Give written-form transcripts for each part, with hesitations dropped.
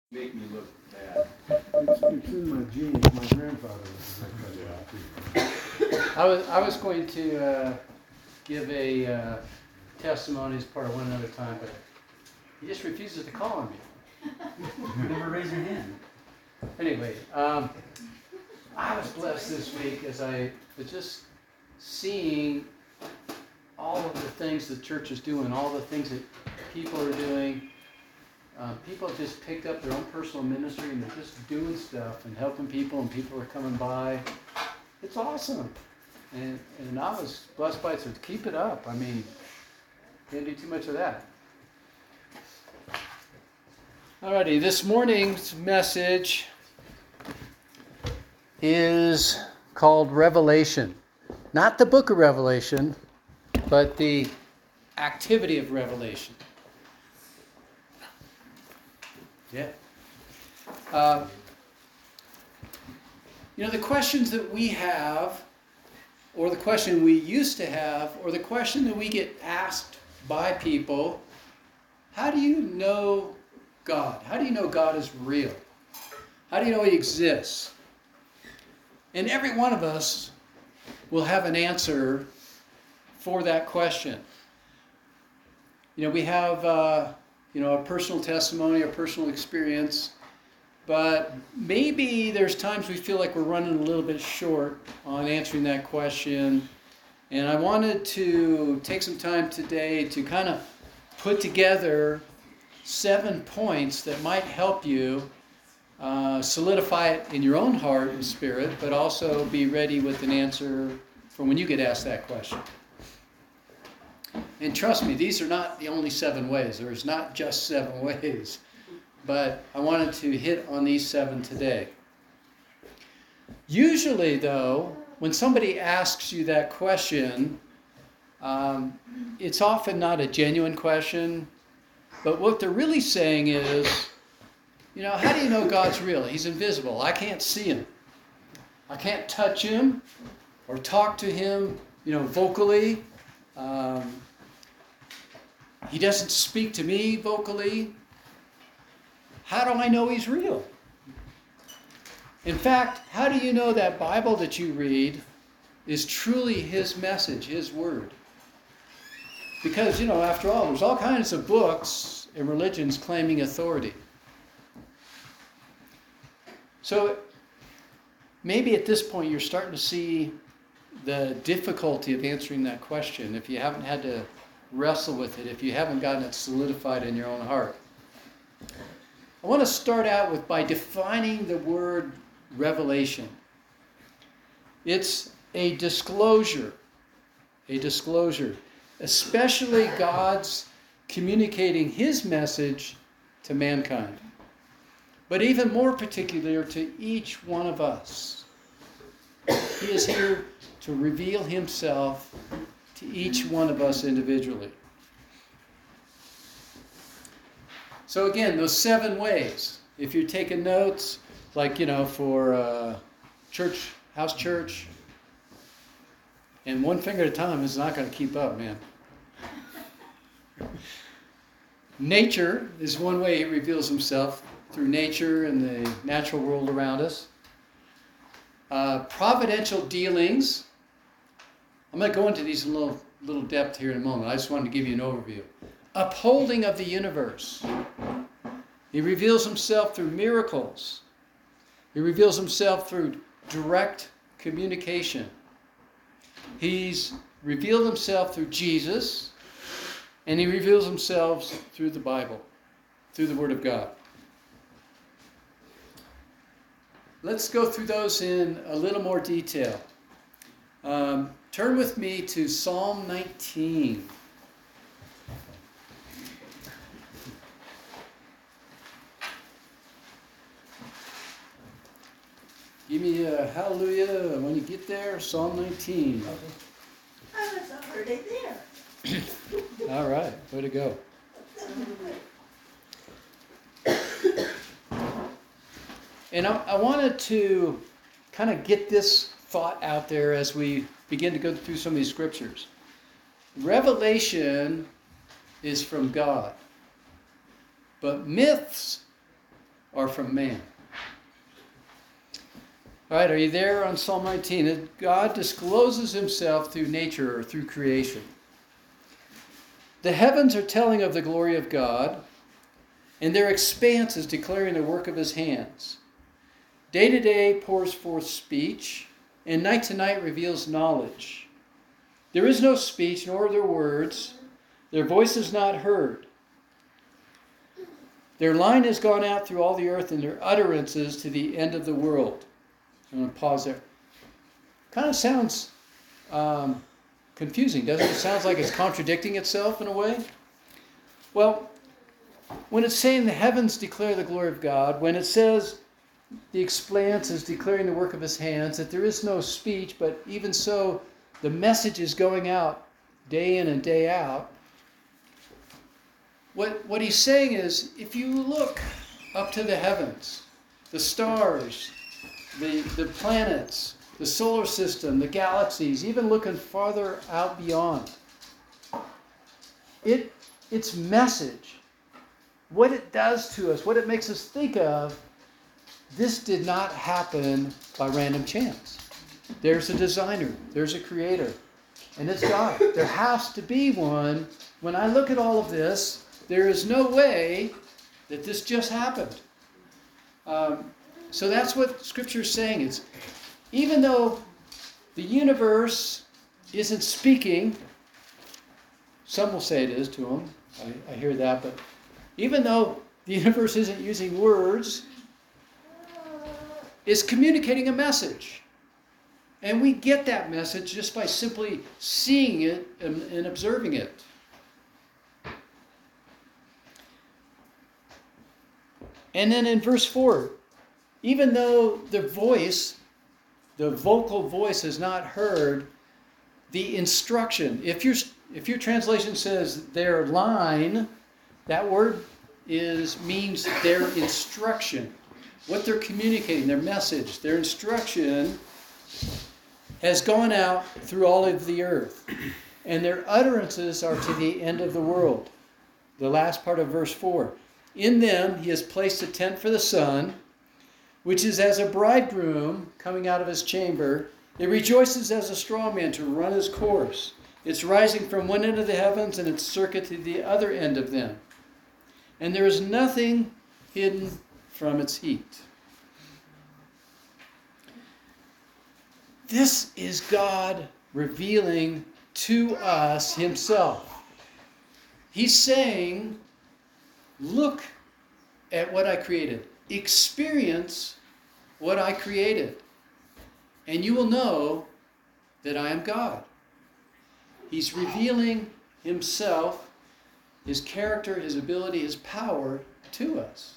make me look bad. It's in my genes. My grandfather was like that. I was going to give a testimony as part of One Another Time, but he just refuses to call on me. You never raise your hand. Anyway, I was blessed this week as I was just seeing all of the things the church is doing, all the things that people are doing. People just picked up their own personal ministry and they're just doing stuff and helping people, and people are coming by. It's awesome. And I was blessed by it, so keep it up. I mean, can't do too much of that. Alrighty, this morning's message is called Revelation. Not the book of Revelation, but the activity of revelation. Yeah. The questions that we have, or the question we used to have, or the question that we get asked by people, how do you know God? How do you know God is real? How do you know He exists? And every one of us will have an answer for that question. We have a personal testimony, a personal experience, but maybe there's times we feel like we're running a little bit short on answering that question. And I wanted to take some time today to kind of put together 7 points that might help you solidify it in your own heart and spirit, but also be ready with an answer for when you get asked that question. And trust me, these are not the only 7 ways. There's not just 7 ways. But I wanted to hit on these 7 today. Usually, though, when somebody asks you that question, it's often not a genuine question. But what they're really saying is, how do you know God's real? He's invisible. I can't see Him. I can't touch Him or talk to Him, vocally. He doesn't speak to me vocally. How do I know He's real? In fact, how do you know that Bible that you read is truly His message, His word? Because, after all, there's all kinds of books and religions claiming authority. So maybe at this point you're starting to see the difficulty of answering that question if you haven't had to wrestle with it, if you haven't gotten it solidified in your own heart. I want to start out by defining the word revelation. It's a disclosure, especially God's communicating His message to mankind, but even more particular to each one of us. He is here to reveal Himself to each one of us individually. So again, those 7 ways. If you're taking notes, like, for church, house church, and one finger at a time is not going to keep up, man. Nature is one way He reveals Himself, through nature and the natural world around us. Providential dealings. I'm going to go into these in a little depth here in a moment. I just wanted to give you an overview. Upholding of the universe. He reveals Himself through miracles. He reveals Himself through direct communication. He's revealed Himself through Jesus, and He reveals Himself through the Bible, through the Word of God. Let's go through those in a little more detail. Turn with me to Psalm 19. Give me a hallelujah when you get there. Psalm 19. I was already there. All right, way to go. And I wanted to kind of get this thought out there as we begin to go through some of these scriptures. Revelation is from God, but myths are from man. All right, are you there on Psalm 19? God discloses himself through nature or through creation. The heavens are telling of the glory of God, and their expanse is declaring the work of his hands. Day to day pours forth speech, and night to night reveals knowledge. There is no speech, nor are there words. Their voice is not heard. Their line has gone out through all the earth, and their utterances to the end of the world. I'm going to pause there. Kind of sounds confusing, doesn't it? It sounds like it's contradicting itself in a way. Well, when it's saying the heavens declare the glory of God, when it says the expanse is declaring the work of his hands, that there is no speech, but even so, the message is going out day in and day out. What he's saying is, if you look up to the heavens, the stars, the planets, the solar system, the galaxies, even looking farther out beyond, its message, what it does to us, what it makes us think of, this did not happen by random chance. There's a designer, there's a creator, and it's God. There has to be one. When I look at all of this, there is no way that this just happened. So that's what Scripture is saying. It's, even though the universe isn't speaking, some will say it is to them. I hear that. But even though the universe isn't using words, it's communicating a message. And we get that message just by simply seeing it and observing it. And then in verse 4, even though the vocal voice is not heard, the instruction, if your translation says their line, that word means their instruction. What they're communicating, their message, their instruction has gone out through all of the earth. And their utterances are to the end of the world. The last part of verse 4. In them he has placed a tent for the sun, which is as a bridegroom coming out of his chamber. It rejoices as a strong man to run his course. It's rising from one end of the heavens and its circuit to the other end of them. And there is nothing hidden from its heat. This is God revealing to us himself. He's saying, look at what I created. Experience what I created. And you will know that I am God. He's revealing himself, his character, his ability, his power to us.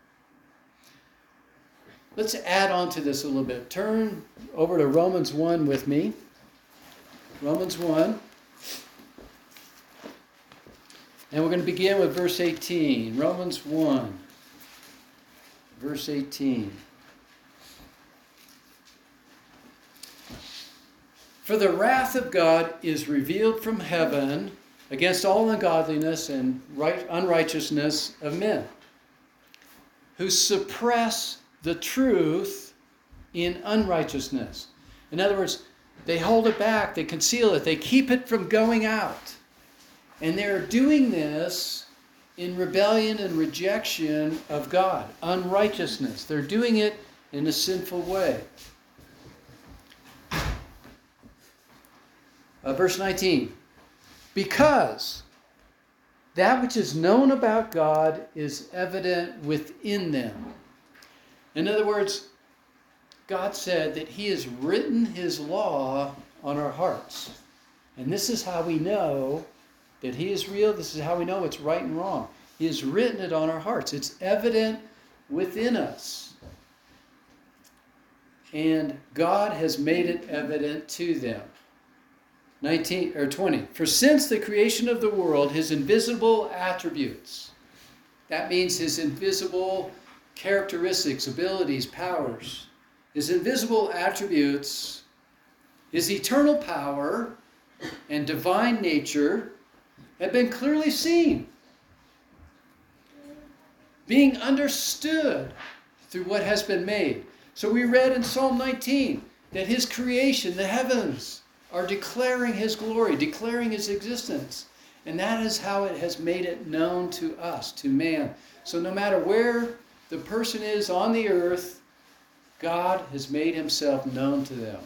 Let's add on to this a little bit. Turn over to Romans 1 with me. Romans 1. And we're going to begin with verse 18. Romans 1, verse 18. For the wrath of God is revealed from heaven against all ungodliness and unrighteousness of men, who suppress the truth in unrighteousness. In other words, they hold it back, they conceal it, they keep it from going out. And they're doing this in rebellion and rejection of God, unrighteousness. They're doing it in a sinful way. Verse 19. Because that which is known about God is evident within them. In other words, God said that he has written his law on our hearts. And this is how we know that he is real. This is how we know it's right and wrong. He has written it on our hearts. It's evident within us. And God has made it evident to them. 20. For since the creation of the world, his invisible attributes, that means his invisible characteristics, abilities, powers, his invisible attributes, his eternal power and divine nature have been clearly seen. being understood through what has been made. So we read in Psalm 19 that his creation, the heavens, are declaring his glory, declaring his existence. And that is how it has made it known to us, to man. So no matter where the person is on the earth, God has made himself known to them.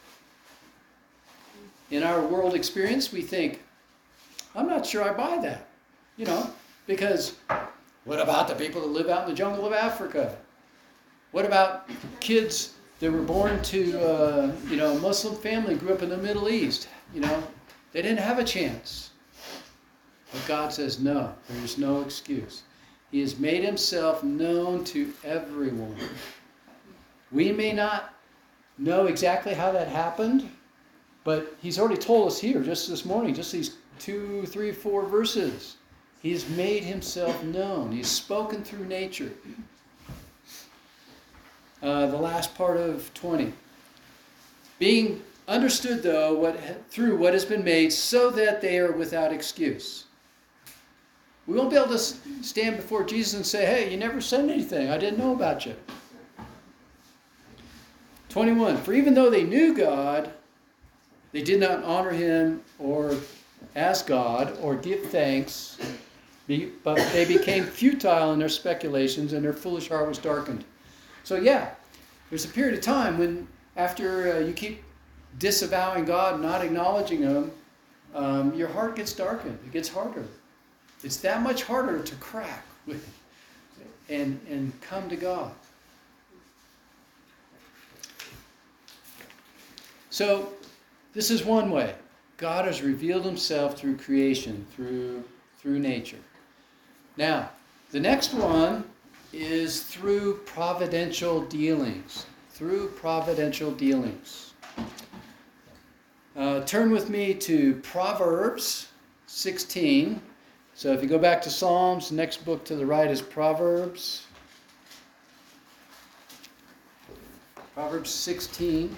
In our world experience, we think, I'm not sure I buy that. Because what about the people that live out in the jungle of Africa? What about kids that were born to a Muslim family, grew up in the Middle East? They didn't have a chance. But God says, no, there's no excuse. He has made himself known to everyone. We may not know exactly how that happened, but he's already told us here, just this morning, just these 2, 3, 4 verses. He's made himself known. He's spoken through nature. The last part of 20. Being understood, though, through what has been made, so that they are without excuse. We won't be able to stand before Jesus and say, hey, you never said anything. I didn't know about you. 21. For even though they knew God, they did not honor him or ask God or give thanks, but they became futile in their speculations and their foolish heart was darkened. So yeah, there's a period of time when after you keep disavowing God, not acknowledging him, your heart gets darkened. It gets harder. It's that much harder to crack and come to God. So this is one way. God has revealed himself through creation, through nature. Now, the next one is through providential dealings. Through providential dealings. Turn with me to Proverbs 16. So if you go back to Psalms, the next book to the right is Proverbs. Proverbs 16.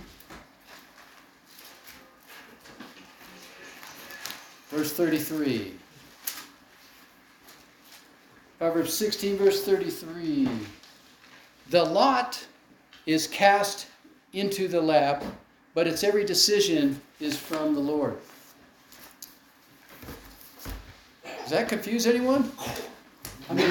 Verse 33. Proverbs 16, verse 33. The lot is cast into the lap, but its every decision is from the Lord. Does that confuse anyone? I mean,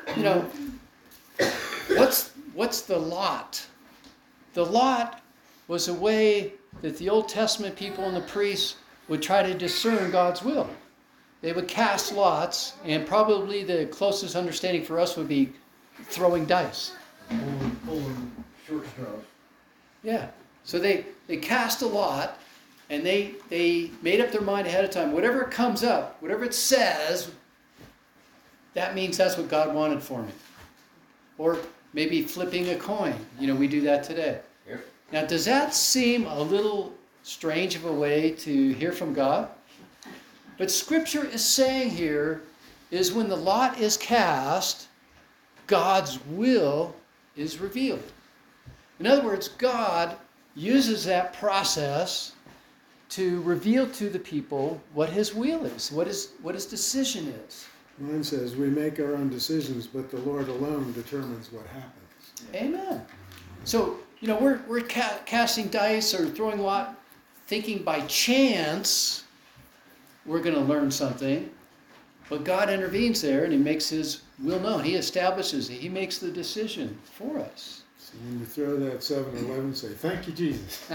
what's the lot? The lot was a way that the Old Testament people and the priests would try to discern God's will. They would cast lots, and probably the closest understanding for us would be throwing dice. Pulling short straws. Yeah. So they cast a lot, and they made up their mind ahead of time. Whatever comes up, whatever it says, that means that's what God wanted for me. Or maybe flipping a coin. We do that today. Yep. Now, does that seem a little strange of a way to hear from God? But Scripture is saying here is when the lot is cast, God's will is revealed. In other words, God uses that process to reveal to the people what his will is, what his decision is. Mine says, we make our own decisions, but the Lord alone determines what happens. Amen. So, we're casting dice or throwing lot, thinking by chance we're going to learn something. But God intervenes there and he makes his will known. He establishes it. He makes the decision for us. So when you throw that 7-Eleven, say, thank you, Jesus.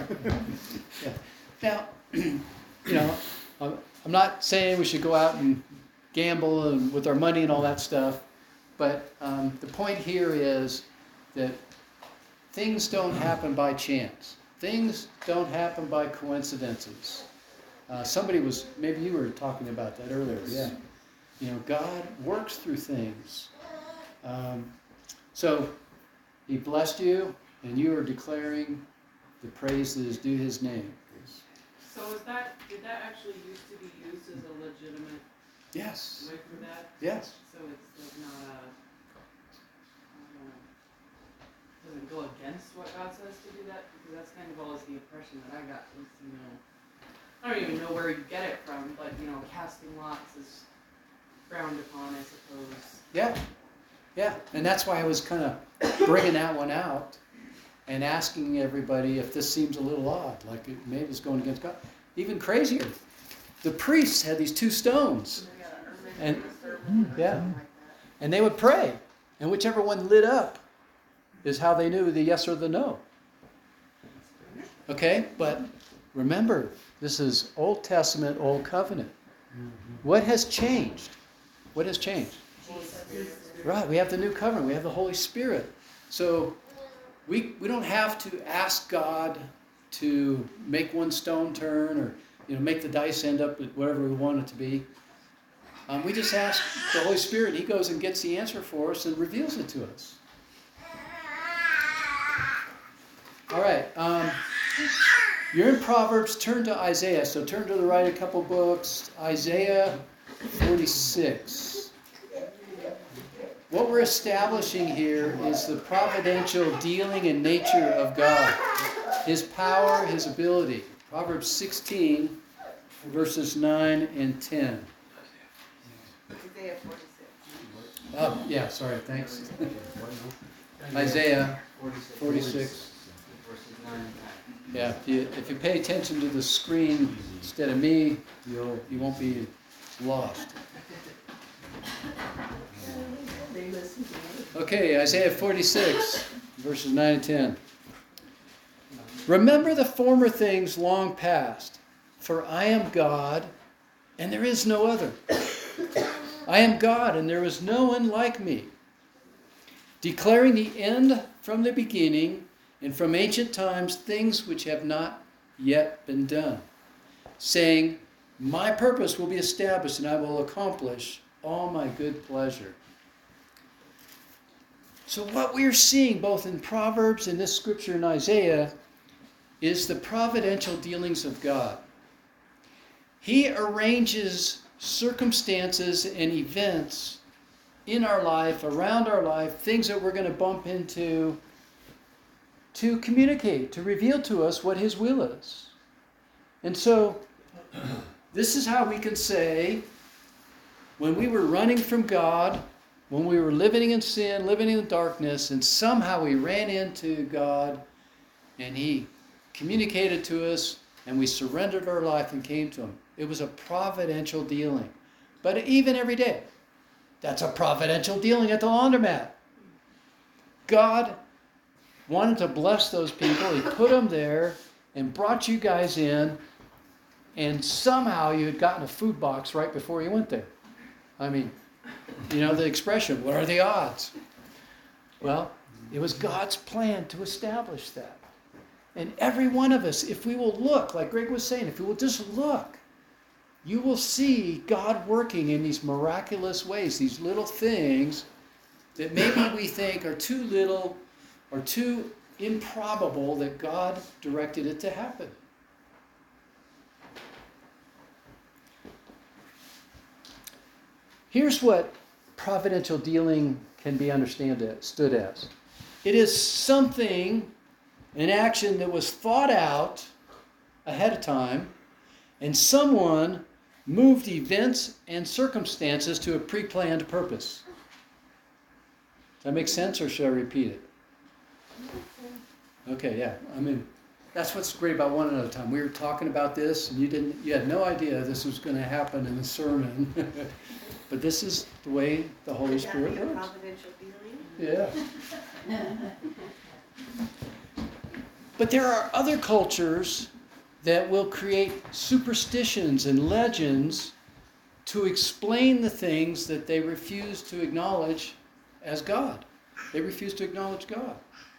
Yeah. Now, I'm not saying we should go out and gamble and with our money and all that stuff. But the point here is that things don't happen by chance. Things don't happen by coincidences. Maybe you were talking about that earlier. Yeah. God works through things. So he blessed you, and you are declaring the praise that is due his name. So did that actually used to be used as a legitimate Yes. way for that? Yes. So it's not doesn't go against what God says to do that? Because that's kind of always the impression that I got was, I don't even know where you get it from, but, casting lots is frowned upon, I suppose. Yeah. Yeah, and that's why I was kind of bringing that one out and asking everybody if this seems a little odd, like it maybe it's going against God. Even crazier, the priests had these two stones, and yeah, and they would pray, and whichever one lit up is how they knew the yes or the no. Okay, but remember, this is Old Testament, Old Covenant. What has changed? What has changed? Right, we have the new covenant. We have the Holy Spirit. So we don't have to ask God to make one stone turn or make the dice end up at whatever we want it to be. We just ask the Holy Spirit. He goes and gets the answer for us and reveals it to us. All right. You're in Proverbs. Turn to Isaiah. So turn to the right a couple books. Isaiah 46. What we're establishing here is the providential dealing and nature of God. His power, His ability. Proverbs 16, verses 9 and 10. Isaiah 46. Oh, yeah, sorry, thanks. Isaiah 46. Verses 9 and 10. Yeah, if you pay attention to the screen instead of me, you won't be lost. They listen to me. Okay, Isaiah 46, verses 9 and 10. Remember the former things long past, for I am God, and there is no other. I am God, and there is no one like me, declaring the end from the beginning, and from ancient times things which have not yet been done, saying, my purpose will be established, and I will accomplish all my good pleasure. So what we're seeing both in Proverbs and this scripture in Isaiah is the providential dealings of God. He arranges circumstances and events in our life, around our life, things that we're going to bump into, to communicate, to reveal to us what His will is. And so this is how we can say, when we were running from God, when we were living in sin, living in darkness, and somehow we ran into God, and He communicated to us, and we surrendered our life and came to Him. It was a providential dealing. But even every day, that's a providential dealing at the laundromat. God wanted to bless those people. He put them there and brought you guys in, and somehow you had gotten a food box right before you went there. I mean, the expression, what are the odds? Well, it was God's plan to establish that. And every one of us, if we will look, like Greg was saying, if we will just look, you will see God working in these miraculous ways, these little things that maybe we think are too little or too improbable that God directed it to happen. Here's what providential dealing can be understood as. It is something, an action that was thought out ahead of time, and someone moved events and circumstances to a pre-planned purpose. Does that make sense, or should I repeat it? Okay, yeah. I mean, that's what's great about One Another Time. We were talking about this, and you had no idea this was going to happen in the sermon. But this is the way the Holy Spirit works. Providential dealing. Yeah. But there are other cultures that will create superstitions and legends to explain the things that they refuse to acknowledge as God. They refuse to acknowledge God.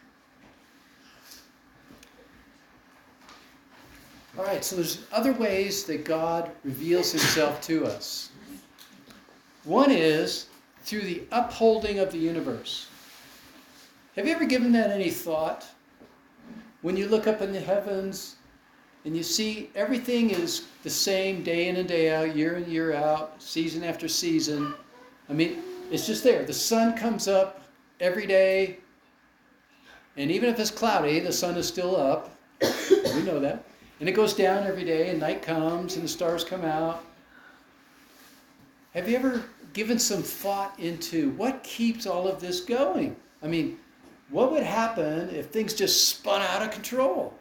All right, so there's other ways that God reveals Himself to us. One is through the upholding of the universe. Have you ever given that any thought? When you look up in the heavens and you see everything is the same day in and day out, year in, year out, season after season. I mean, it's just there. The sun comes up every day. And even if it's cloudy, the sun is still up. We know that. And it goes down every day, and night comes, and the stars come out. Have you ever given some thought into what keeps all of this going. I mean, what would happen if things just spun out of control?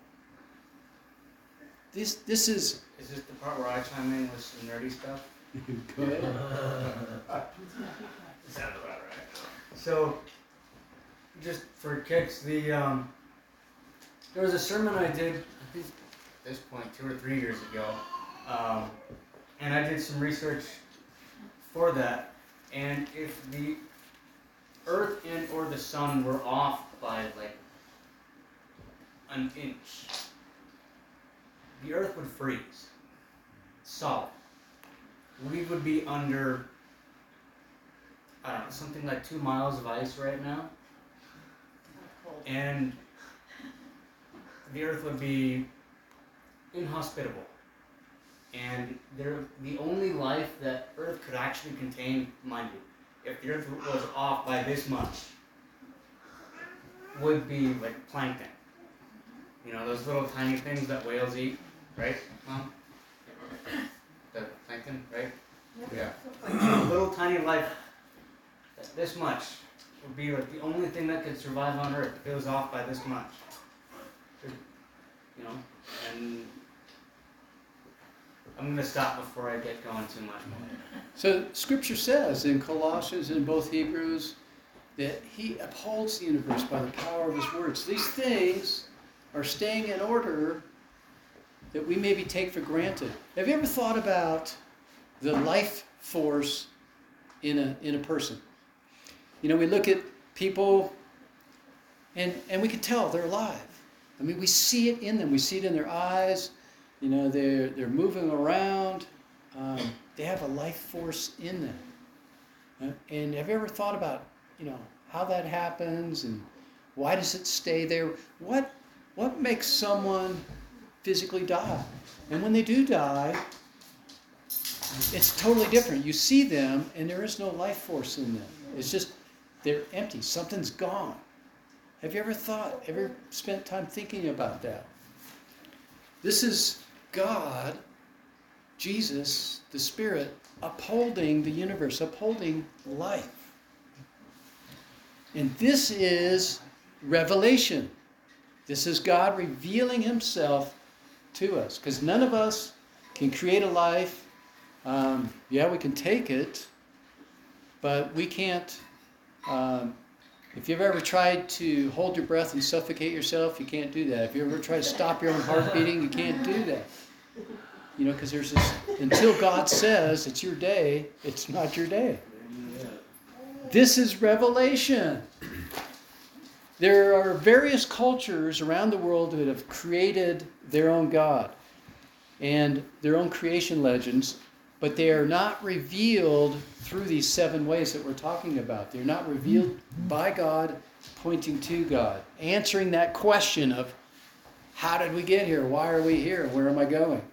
This is... Is this the part where I chime in with some nerdy stuff? Go ahead. Sounds about right. So, just for kicks, there was a sermon I did, I think at this point, 2 or 3 years ago, and I did some research for that, and if the Earth and or the Sun were off by like an inch, the Earth would freeze, solid. We would be under, I don't know, something like 2 miles of ice right now. And the Earth would be inhospitable. And the only life that Earth could actually contain, mind you, if the Earth was off by this much, would be like plankton. You know, those little tiny things that whales eat, right, Mom? The plankton, right? Yeah. Little tiny life, this much, would be like the only thing that could survive on Earth if it was off by this much. You know, and I'm going to stop before I get going too much more. So Scripture says in Colossians and both Hebrews that He upholds the universe by the power of His words. These things are staying in order that we maybe take for granted. Have you ever thought about the life force in a person? You know, we look at people and we can tell they're alive. I mean, we see it in them. We see it in their eyes. You know, they're moving around. They have a life force in them. And have you ever thought about, you know, how that happens and why does it stay there? What makes someone physically die? And when they do die, it's totally different. You see them and there is no life force in them. It's just, they're empty. Something's gone. Have you ever spent time thinking about that? This is God, Jesus, the Spirit, upholding the universe, upholding life. And this is revelation. This is God revealing Himself to us. Because none of us can create a life. Yeah, we can take it, but we can't. If you've ever tried to hold your breath and suffocate yourself, you can't do that. If you ever try to stop your own heart beating, you can't do that. You know, because there's this, until God says it's your day, it's not your day. This is revelation. There are various cultures around the world that have created their own God and their own creation legends, but they are not revealed through these 7 ways that we're talking about. They're not revealed by God, pointing to God, answering that question of how did we get here? Why are we here? Where am I going?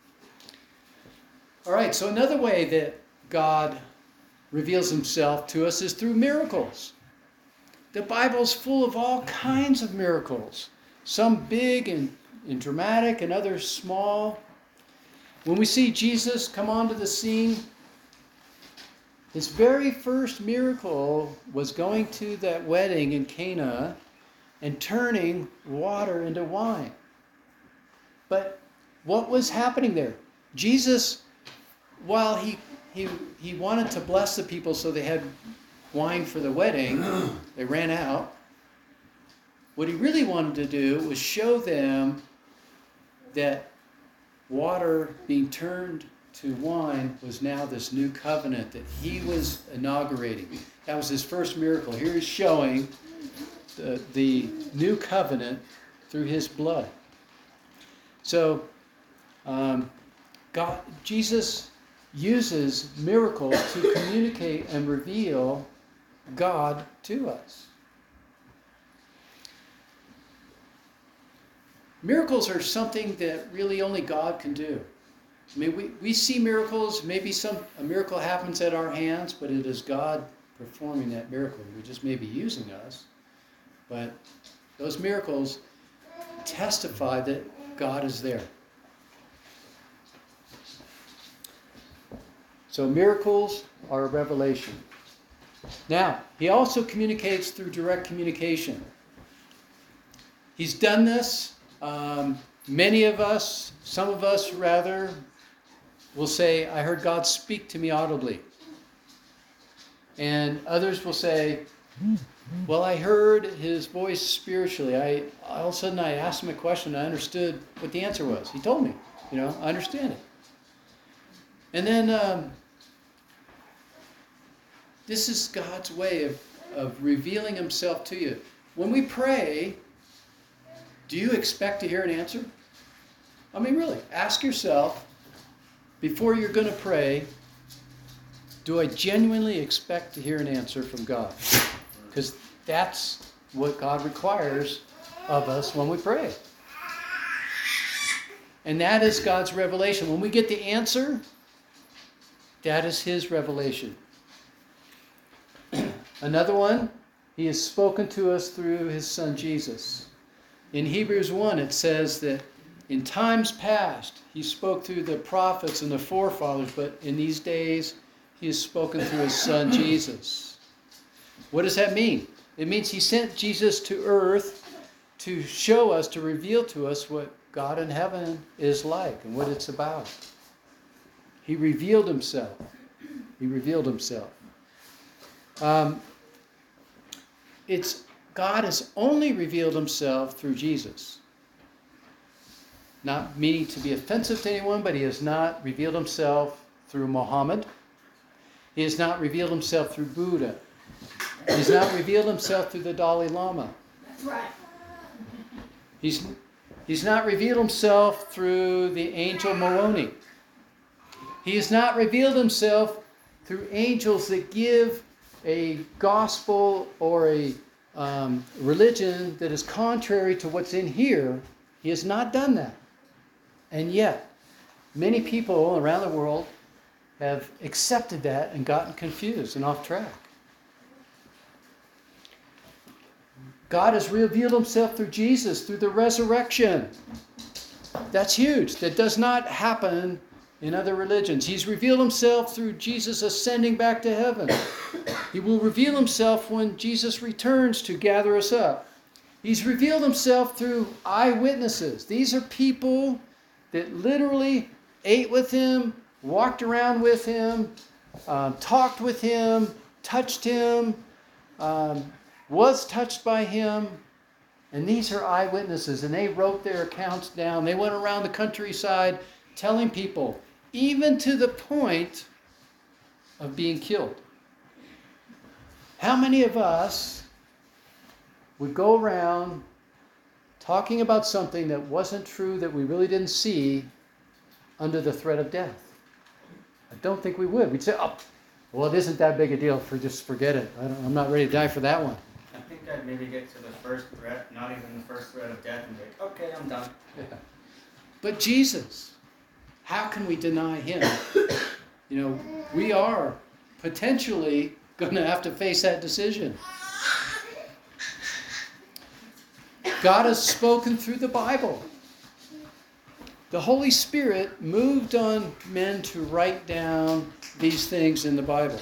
All right, so another way that God reveals Himself to us is through miracles. The Bible's full of all kinds of miracles, some big and dramatic and others small. When we see Jesus come onto the scene, His very first miracle was going to that wedding in Cana and turning water into wine. But what was happening there? Jesus, while he wanted to bless the people so they had wine for the wedding, they ran out. What He really wanted to do was show them that water being turned to wine was now this new covenant that He was inaugurating. That was His first miracle. Here He's showing the new covenant through His blood. So, Jesus uses miracles to communicate and reveal God to us. Miracles are something that really only God can do. I mean, we see miracles. Maybe a miracle happens at our hands, but it is God performing that miracle. We just may be using us. But those miracles testify that God is there. So miracles are a revelation. Now, he also communicates through direct communication. He's done this. Many of us, some of us rather, will say, I heard God speak to me audibly. And others will say, well, I heard his voice spiritually. All of a sudden I asked him a question and I understood what the answer was. He told me, I understand it. And then this is God's way of revealing himself to you. When we pray, do you expect to hear an answer? I mean, really, ask yourself, before you're going to pray, do I genuinely expect to hear an answer from God? Because that's what God requires of us when we pray. And that is God's revelation. When we get the answer, that is his revelation. Another one, he has spoken to us through his son Jesus. In Hebrews 1, it says that in times past, he spoke through the prophets and the forefathers, but in these days, he has spoken through his son Jesus. What does that mean? It means he sent Jesus to earth to show us, to reveal to us what God in heaven is like and what it's about. He revealed himself. He revealed himself. God has only revealed himself through Jesus. Not meaning to be offensive to anyone, but he has not revealed himself through Muhammad. He has not revealed himself through Buddha. He has not revealed himself through the Dalai Lama. That's right. He's not revealed himself through the angel Moroni. He has not revealed himself through angels that give a gospel or a religion that is contrary to what's in here. He has not done that. And yet, many people around the world have accepted that and gotten confused and off track. God has revealed himself through Jesus, through the resurrection. That's huge. That does not happen in other religions. He's revealed himself through Jesus ascending back to heaven. He will reveal himself when Jesus returns to gather us up. He's revealed himself through eyewitnesses. These are people that literally ate with him, walked around with him, talked with him, touched him, was touched by him. And these are eyewitnesses, and they wrote their accounts down. They went around the countryside telling people, even to the point of being killed. How many of us would go around talking about something that wasn't true, that we really didn't see, under the threat of death? I don't think we would. We'd say, oh, well, it isn't that big a deal. Just forget it. I'm not ready to die for that one. I think I'd maybe get to the first threat, not even the first threat of death, and be like, okay, I'm done. Yeah. But Jesus, how can we deny him? We are potentially going to have to face that decision. God has spoken through the Bible. The Holy Spirit moved on men to write down these things in the Bible.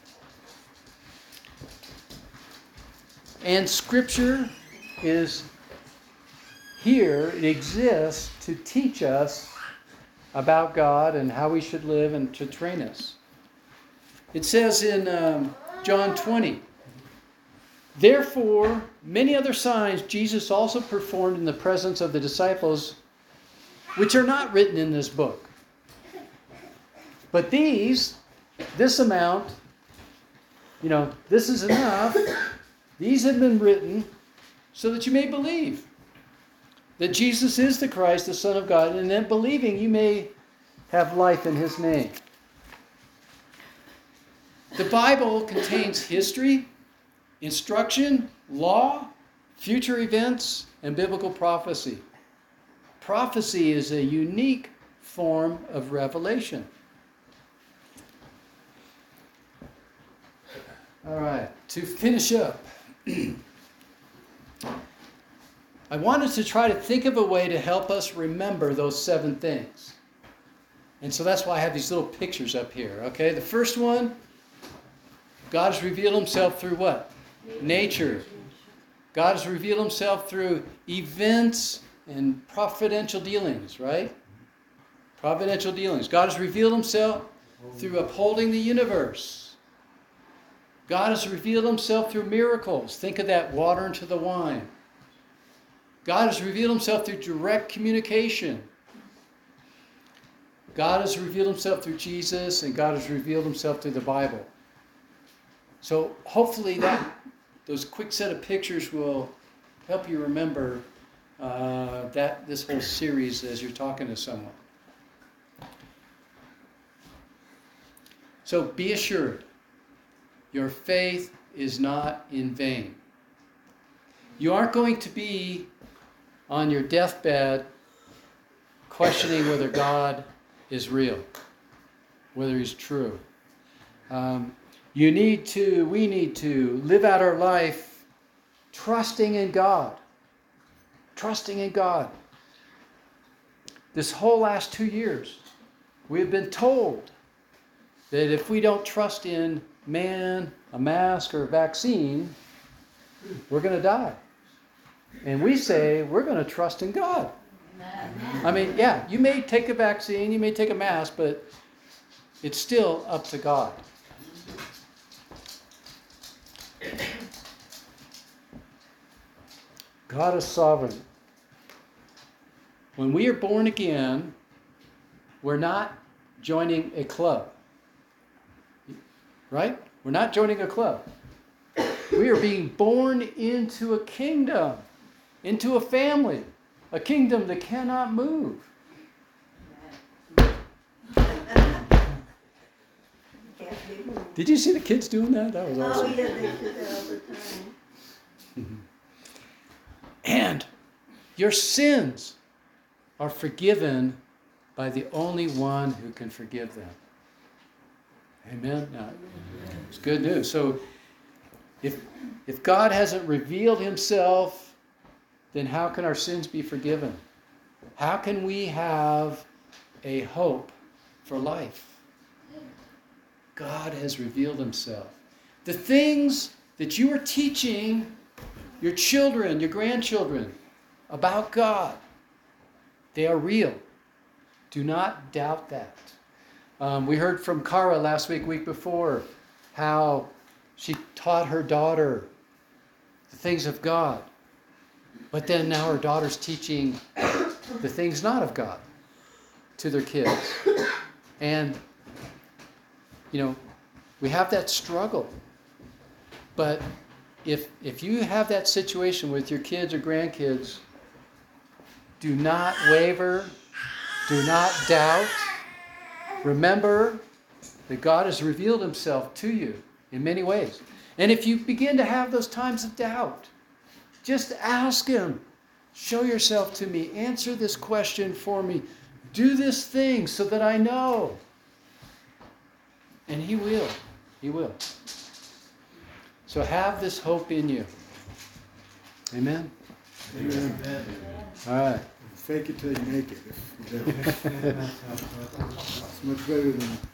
And Scripture is here. It exists to teach us about God and how we should live and to train us. It says in John 20, therefore, many other signs Jesus also performed in the presence of the disciples, which are not written in this book. But this amount, this is enough. These have been written so that you may believe that Jesus is the Christ, the Son of God, and that believing you may have life in his name. The Bible contains history, instruction, law, future events, and biblical prophecy. Prophecy is a unique form of revelation. All right, to finish up, I wanted to try to think of a way to help us remember those 7 things. And so that's why I have these little pictures up here. Okay, the first one God has revealed himself through what? Nature. God has revealed himself through events and providential dealings, right? Providential dealings. God has revealed himself through upholding the universe. God has revealed himself through miracles. Think of that water into the wine. God has revealed himself through direct communication. God has revealed himself through Jesus, and God has revealed himself through the Bible. So hopefully those quick set of pictures will help you remember this whole series as you're talking to someone. So be assured, your faith is not in vain. You aren't going to be on your deathbed questioning whether God is real, whether he's true. We need to live out our life trusting in God. Trusting in God. This whole last 2 years, we've been told that if we don't trust in man, a mask, or a vaccine, we're going to die. And we say we're going to trust in God. I mean, yeah, you may take a vaccine, you may take a mask, but it's still up to God. God is sovereign. When we are born again, we're not joining a club. Right? We're not joining a club. We are being born into a kingdom, into a family, a kingdom that cannot move. Did you see the kids doing that? That was awesome. Oh, yeah, they do that all the time. And your sins are forgiven by the only one who can forgive them. Amen? Now, it's good news. So if God hasn't revealed himself, then how can our sins be forgiven? How can we have a hope for life? God has revealed himself. The things that you are teaching your children, your grandchildren about God, they are real. Do not doubt that. We heard from Cara last week before, how she taught her daughter the things of God. But then now her daughter's teaching the things not of God to their kids. And, we have that struggle. But if you have that situation with your kids or grandkids, do not waver, do not doubt. Remember that God has revealed himself to you in many ways. And if you begin to have those times of doubt, just ask him, show yourself to me, answer this question for me, do this thing so that I know. And he will. He will. So have this hope in you. Amen? Amen. All right. Fake it till you make it. It's much better than